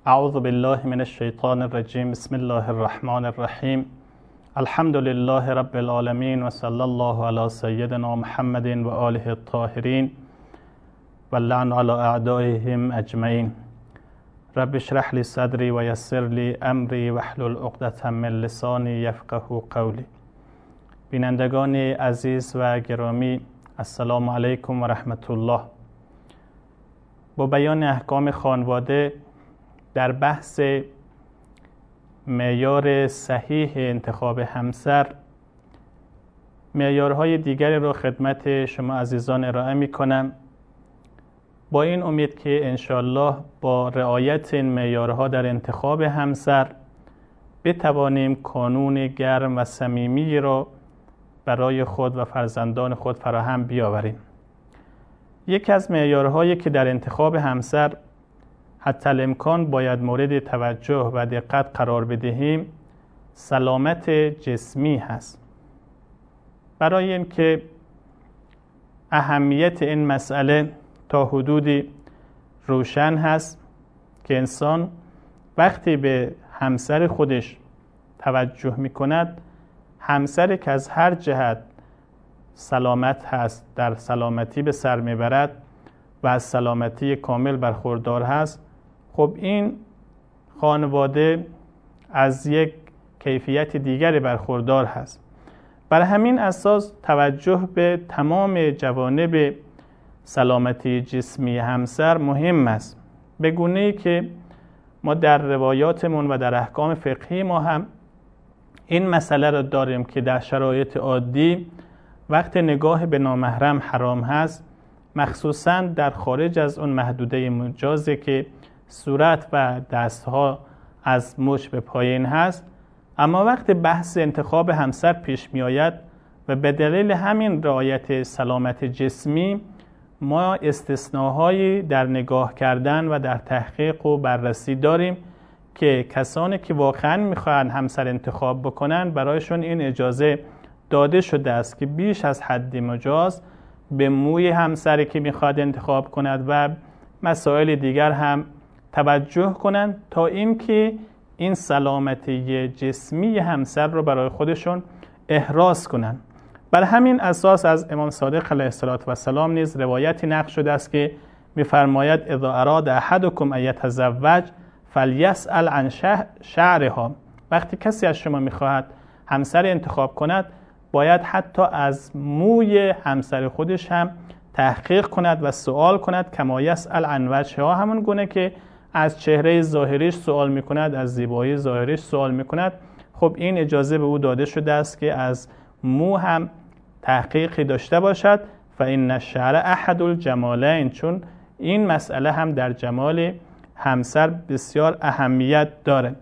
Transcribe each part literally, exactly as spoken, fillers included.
اعوذ بالله من الشیطان الرجیم. بسم الله الرحمن الرحیم. الحمد لله رب العالمین و صلی الله علی سیدنا محمد و آله الطاهرین و لعن علی اعدائهم اجمعین. رب اشرح لی صدری و یسر لی امری واحلل عقدة من لسانی یفقهوا قولی. بینندگان عزیز و گرامی، السلام علیکم و رحمت الله. با بیان احکام خانواده در بحث معیار صحیح انتخاب همسر، معیارهای دیگری را خدمت شما عزیزان ارائه می کنم، با این امید که انشالله با رعایت این معیارها در انتخاب همسر بتوانیم کانون گرم و صمیمی را برای خود و فرزندان خود فراهم بیاوریم. یکی از معیارهایی که در انتخاب همسر حتی الامکان باید مورد توجه و دقت قرار بدهیم، سلامت جسمی هست. برای اینکه اهمیت این مسئله تا حدودی روشن هست که انسان وقتی به همسر خودش توجه می کند، همسری که از هر جهت سلامت هست، در سلامتی به سر می برد و از سلامتی کامل برخوردار هست، خب این خانواده از یک کیفیت دیگری برخوردار هست. بر همین اساس توجه به تمام جوانب سلامتی جسمی همسر مهم است، به گونه‌ای که ما در روایاتمون و در احکام فقهی ما هم این مسئله را داریم که در شرایط عادی وقت نگاه به نامحرم حرام هست، مخصوصاً در خارج از اون محدوده مجازی که صورت و دستها از مچ به پایین هست. اما وقت بحث انتخاب همسر پیش می آید و به دلیل همین رعایت سلامت جسمی ما استثناهایی در نگاه کردن و در تحقیق و بررسی داریم که کسانی که واقعا میخواهند همسر انتخاب بکنن برایشون این اجازه داده شده است که بیش از حد مجاز به موی همسری که میخواد انتخاب کند و مسائل دیگر هم توجه کنند تا اینکه این سلامتی جسمی همسر رو برای خودشون احراز کنند. بر همین اساس از امام صادق علیه السلام نیز روایتی نقل شده است که می‌فرماید اذا اراد احدکم ان یتزوج فلیسأل عن شعرها. وقتی کسی از شما می‌خواهد همسر انتخاب کند، باید حتی از موی همسر خودش هم تحقیق کند و سوال کند، کما یسأل عن وجهها، همون گونه که از چهره ظاهریش سوال میکند، از زیبایی ظاهریش سوال میکند. خب این اجازه به او داده شده است که از مو هم تحقیقی داشته باشد. فإن الشعر احد الجمالین، چون این مسئله هم در جمال همسر بسیار اهمیت داره.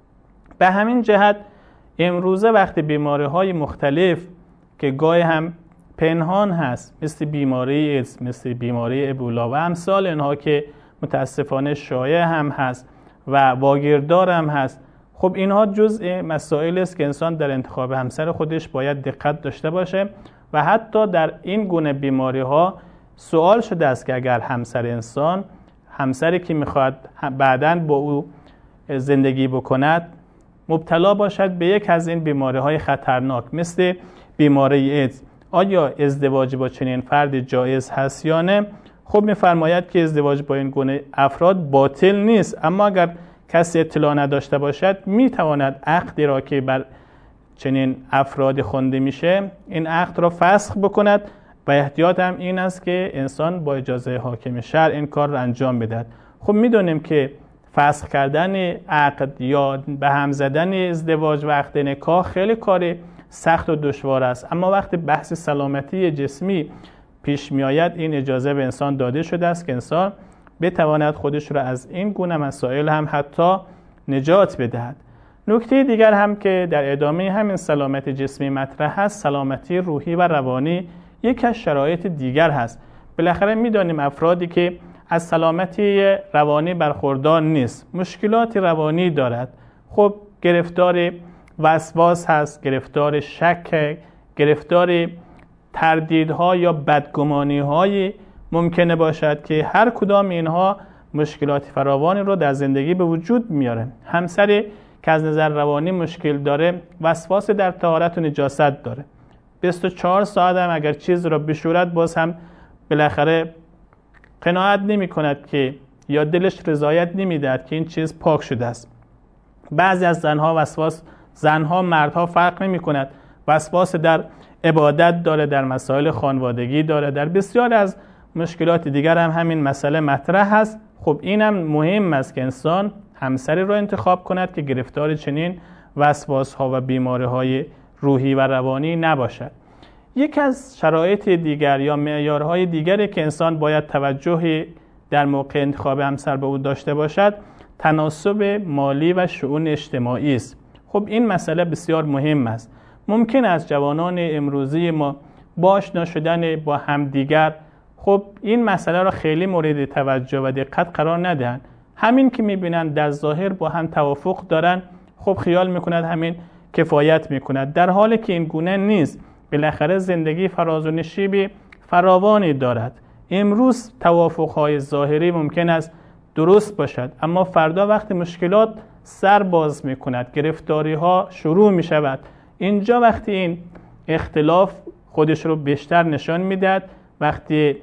به همین جهت امروزه وقتی بیماری‌های مختلف که گاهی هم پنهان هست، مثل بیماری ایدز، مثل بیماری ابولا و امثال اینها که متاسفانه شایع هم هست و واگیردار هم هست، خب اینها جزء مسائل است که انسان در انتخاب همسر خودش باید دقت داشته باشه. و حتی در این گونه بیماری ها سوال شده است که اگر همسر انسان، همسری که میخواد بعداً با او زندگی بکند، مبتلا باشد به یک از این بیماری های خطرناک مثل بیماری ایدز، آیا ازدواج با چنین فرد جایز هست یا نه؟ خب می‌فرماید که ازدواج با این گونه افراد باطل نیست، اما اگر کسی اطلاع نداشته باشد میتواند عقدی را که بر چنین افراد خوانده میشه این عقد را فسخ بکند و احتیاط هم این است که انسان با اجازه حاکم شرع این کار را انجام بدهد. خب میدونیم که فسخ کردن عقد یا به هم زدن ازدواج و عقد نکاح خیلی کار سخت و دشوار است، اما وقتی بحث سلامتی جسمی پیش می آید این اجازه به انسان داده شده است که انسان بتواند خودش را از این گونه مسائل هم حتی نجات بدهد. نکته دیگر هم که در ادامه همین سلامت جسمی مطرح هست، سلامتی روحی و روانی یک از شرایط دیگر هست. بالاخره می‌دانیم افرادی که از سلامتی روانی برخوردار نیست، مشکلات روانی دارد، خب گرفتار وسواس هست، گرفتار شک، گرفتار تردیدها یا بدگمانی‌های ممکنه باشد که هر کدام اینها مشکلات فراوانی رو در زندگی به وجود میاره. همسری که از نظر روانی مشکل داره، وسواس در طهارت و نجاست داره، بیست و چهار ساعت هم اگر چیز رو بشورد باز هم بالاخره قناعت نمی کند که یا دلش رضایت نمی دهد که این چیز پاک شده است. بعضی از زنها وسواس، زنها مردها فرق نمی کند، وسواس در عبادت داره، در مسائل خانوادگی داره، در بسیار از مشکلات دیگر هم همین مسئله مطرح هست. خب اینم مهم است که انسان همسری رو انتخاب کند که گرفتار چنین وسواس ها و بیماری های روحی و روانی نباشد. یک از شرایط دیگر یا معیارهای دیگری که انسان باید توجه در موقع انتخاب همسر به او داشته باشد، تناسب مالی و شؤون اجتماعی است. خب این مسئله بسیار مهم است. ممکن است جوانان امروزی ما با آشنا شدن با همدیگر خب این مسئله را خیلی مورد توجه و دقت قرار ندهند. همین که می‌بینند در ظاهر با هم توافق دارند، خب خیال می‌کند همین کفایت می‌کند، در حالی که این گونه نیست. بالاخره زندگی فراز و نشیبی فراوانی دارد. امروز توافق‌های ظاهری ممکن است درست باشد، اما فردا وقتی مشکلات سر باز می‌کند، گرفتاری‌ها شروع می‌شود، اینجا وقتی این اختلاف خودش رو بیشتر نشان میدهد، وقتی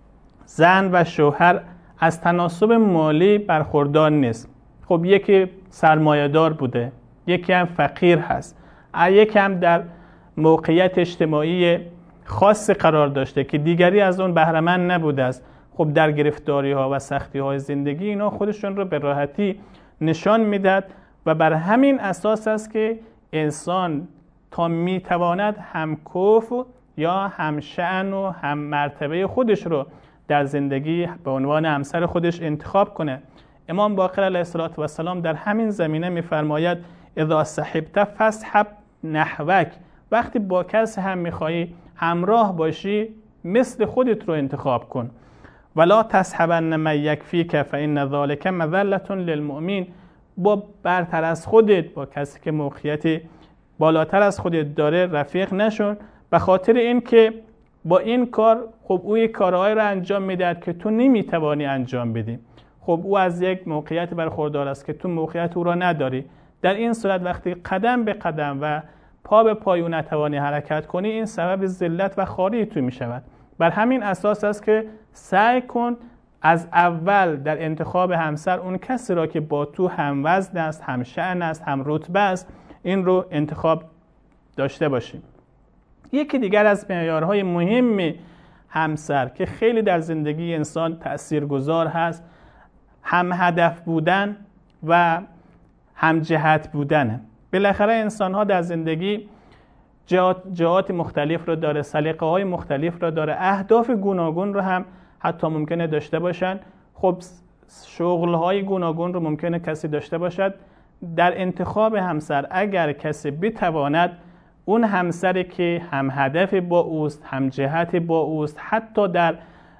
زن و شوهر از تناسب مالی برخوردار نیست. خب یکی سرمایه‌دار بوده، یکی هم فقیر هست، یکی هم در موقعیت اجتماعی خاص قرار داشته که دیگری از اون بهره‌مند نبوده است. خب در گرفتاری‌ها و سختی‌های زندگی اینا خودشون رو به راحتی نشان میدهد و بر همین اساس است که انسان تا میتواند همکف یا همشأن و هم مرتبه خودش رو در زندگی به عنوان همسر خودش انتخاب کنه. امام باقر علیه السلام در همین زمینه میفرماید اذا صحبت فاصحب نحوک، وقتی با کس هم میخوایی همراه باشی مثل خودت رو انتخاب کن. ولا تصحبن من یکفیک فإن ذلک مذلة للمؤمن، با برتر از خودت، با کسی که موقعیت بالاتر از خودت داره رفیق نشون، به خاطر این که با این کار خب او یک کارهایی رو انجام میدهد که تو نمیتوانی انجام بدی. خب او از یک موقعیت برخوردار است که تو موقعیت او را نداری. در این صورت وقتی قدم به قدم و پا به پای او نتوانی حرکت کنی، این سبب ذلت و خواری تو میشود. بر همین اساس است که سعی کن از اول در انتخاب همسر اون کسی را که با تو هم وزن است، هم شأن است، هم رتبه است، این رو انتخاب داشته باشیم. یکی دیگر از معیارهای مهم همسر که خیلی در زندگی انسان تأثیرگذار هست، هم هدف بودن و هم جهت بودنه. بالاخره انسان ها در زندگی جهات, جهات مختلف رو داره، سلیقه های مختلف رو داره، اهداف گوناگون رو هم حتی ممکنه داشته باشن. خب شغل های گوناگون رو ممکنه کسی داشته باشد. در انتخاب همسر اگر کسی بتواند اون همسری که هم هدف با اوست، هم جهت با اوست، حتی در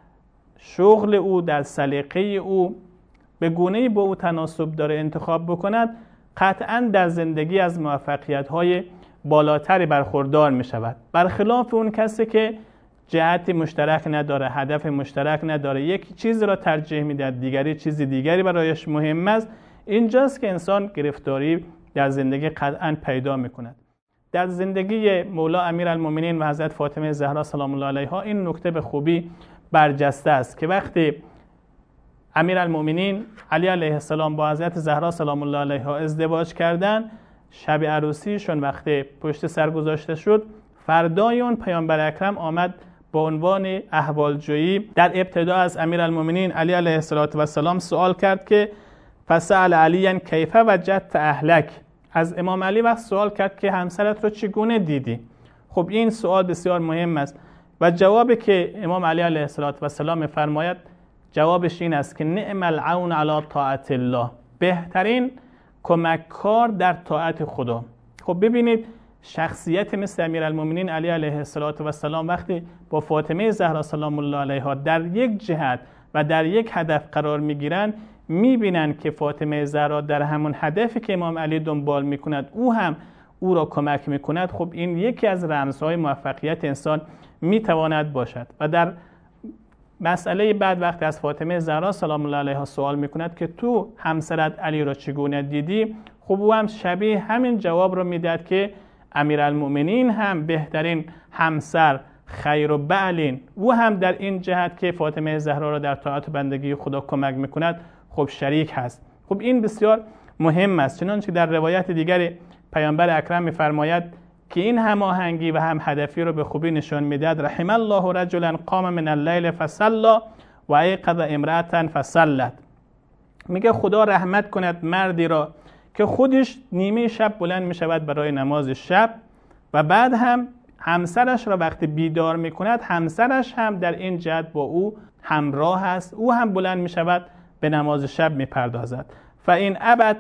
شغل او، در سلیقه او به گونه‌ای با او تناسب داره انتخاب بکند، قطعاً در زندگی از موفقیت‌های بالاتری برخوردار می شود. برخلاف اون کسی که جهت مشترک نداره، هدف مشترک نداره، یک چیز را ترجیح میده، دیگری چیز دیگری برایش مهم است، اینجاست که انسان گرفتاری در زندگی قطعاً پیدا میکند. در زندگی مولا امیرالمومنین و حضرت فاطمه زهرا سلام الله علیها این نکته به خوبی برجسته است که وقتی امیرالمومنین علی علیه السلام با حضرت زهرا سلام الله علیها ازدواج کردن، شب عروسیشون وقتی پشت سر گذاشته شد، فردای اون پیامبر اکرم آمد با عنوان احوالجویی در ابتدا از امیرالمومنین علی علیه السلام سوال کرد که فسأل علی کیف وجدت اهلک، از امام علی وقت سوال کرد که همسرت رو چگونه دیدی. خب این سوال بسیار مهم است و جوابی که امام علی علیه السلام می‌فرماید جوابش این است که نعم العون علی طاعت الله، بهترین کمککار در طاعت خدا. خب ببینید شخصیت مثل امیرالمومنین علی علیه السلام وقتی با فاطمه زهرا سلام الله علیها در یک جهت و در یک هدف قرار میگیرن، میبینن که فاطمه زهرا در همون هدفی که امام علی دنبال میکند او هم او را کمک میکند. خب این یکی از رمزهای موفقیت انسان میتواند باشد و در مسئله بعد وقتی از فاطمه زهرا سلام الله علیها سوال میکند که تو همسرت علی را چگونه دیدی، خب او هم شبیه همین جواب رو میداد که امیرالمؤمنین هم بهترین همسر خیر و بعلین، او هم در این جهت که فاطمه زهرا را در طاعت و بندگی خدا کمک میکند خب شریک هست. خب این بسیار مهم است، چنانچه در روایت دیگری پیامبر اکرم میفرماید که این هماهنگی و هم هدفی رو به خوبی نشان میدهد. رحم الله رجلا قام من اللیل فصلى و ایقظ امرأة فصلت. میگه خدا رحمت کند مردی را که خودش نیمه شب بلند میشود برای نماز شب و بعد هم همسرش را وقتی بیدار میکند همسرش هم در این جهت با او همراه است، او هم بلند میشود به نماز شب میپردازد. فإن ابت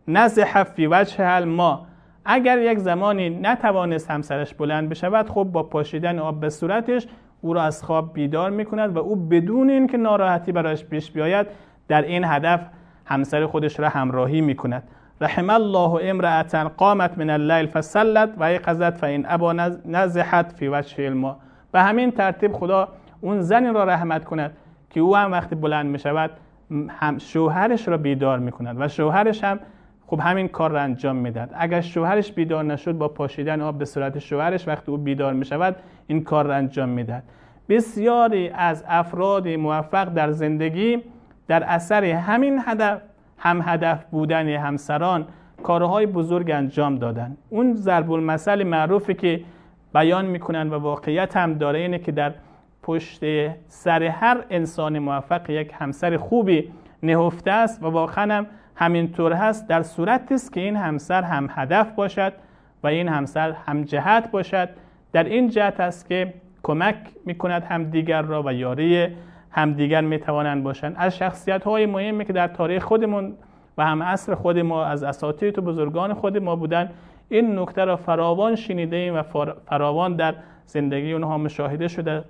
نزح فی وجه الماء، اگر یک زمانی نتوانست همسرش بلند بشود، خب با پاشیدن آب به صورتش او را از خواب بیدار میکند و او بدون اینکه ناراحتی برایش پیش بیاید در این هدف همسر خودش را همراهی میکند. رحم الله امرأة قامت من اللیل فصلت و ایقظت فإن ابا نزحت فی وجه الماء. به همین ترتیب خدا اون زنی را رحمت کند که او هم وقتی بلند میشود هم شوهرش را بیدار میکند و شوهرش هم خب همین کار را انجام میداد. اگر شوهرش بیدار نشد با پاشیدن آب به صورت شوهرش وقتی او بیدار میشود این کار را انجام میداد. بسیاری از افراد موفق در زندگی در اثر همین هدف هم هدف بودن همسران کارهای بزرگ انجام دادن. اون ضرب المثل معروفی که بیان میکنن و واقعیت هم داره اینه که در پشت سر هر انسان موفق یک همسر خوبی نهفته است و واقعا هم همینطور هست، در صورتی است که این همسر هم هدف باشد و این همسر هم جهت باشد. در این جهت است که کمک میکند هم دیگر را و یاری هم دیگر میتوانند باشند. از شخصیت های مهمی که در تاریخ خودمون و هم عصر خود ما از اساتید و بزرگان خود ما بودن این نکته را فراوان شنیده ایم و فراوان در زندگی اونها مشاهده شده.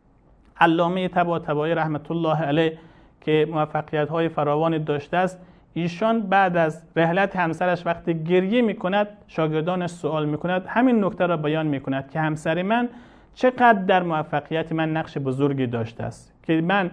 علامه طباطبایی رحمت الله علیه که موفقیت های فراوانی داشته است، ایشان بعد از رحلت همسرش وقتی گریه میکند شاگردانش سوال میکند همین نکته را بیان میکند که همسر من چقدر در موفقیت من نقش بزرگی داشته است که من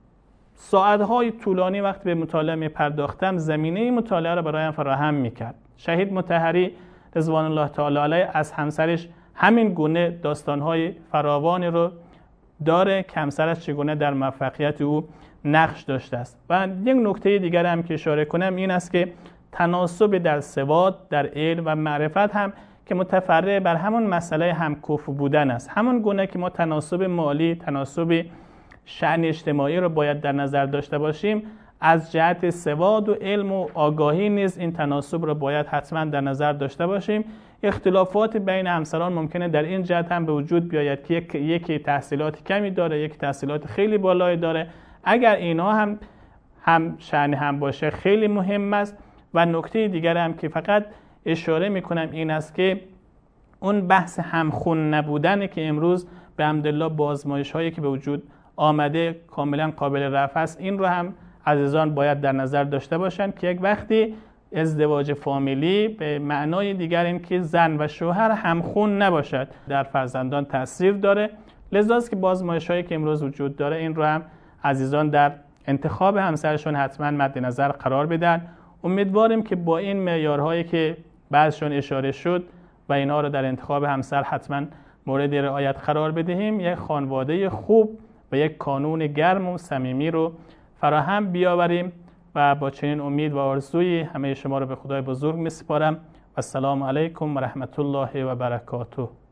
ساعتهای طولانی وقت به مطالعه می پرداختم زمینه مطالعه را برایم فراهم میکرد. شهید مطهری رضوان الله تعالی علیه از همسرش همین گونه داستانهای فراوانی رو داره که همسرش چگونه در موفقیت او نقش داشته است. و یک نکته دیگر هم که اشاره کنم این است که تناسب در سواد در علم و معرفت هم که متفرع بر همون مسئله همکفو بودن است. همون گونه که ما تناسب مالی، تناسب شأن اجتماعی رو باید در نظر داشته باشیم، از جهت سواد و علم و آگاهی نیز این تناسب رو باید حتما در نظر داشته باشیم. اختلافات بین همسران ممکنه در این جهت هم به وجود بیاید که یک یکی تحصیلات کمی داره، یک تحصیلات خیلی بالایی داره. اگر اینا هم هم شأن هم باشه خیلی مهم است. و نکته دیگر هم که فقط اشاره میکنم این است که اون بحث همخون نبودن که امروز به حمدالله با آزمایش هایی که به وجود آمده کاملا قابل رفع است، این رو هم عزیزان باید در نظر داشته باشند که یک وقتی ازدواج فامیلی به معنای دیگر این که زن و شوهر همخون نباشد در فرزندان تاثیر داره. لذا است که با آزمایش هایی که امروز وجود داره این رو هم عزیزان در انتخاب همسرشون حتما مد نظر قرار بدن. امیدواریم که با این معیارهایی که بعضشون اشاره شد و اینا رو در انتخاب همسر حتما مورد رعایت قرار بدهیم، یک خانواده خوب و یک کانون گرم و صمیمی رو فراهم بیاوریم. و با چنین امید و آرزویی همه شما رو به خدای بزرگ میسپارم. و السلام علیکم و رحمت الله و برکاته.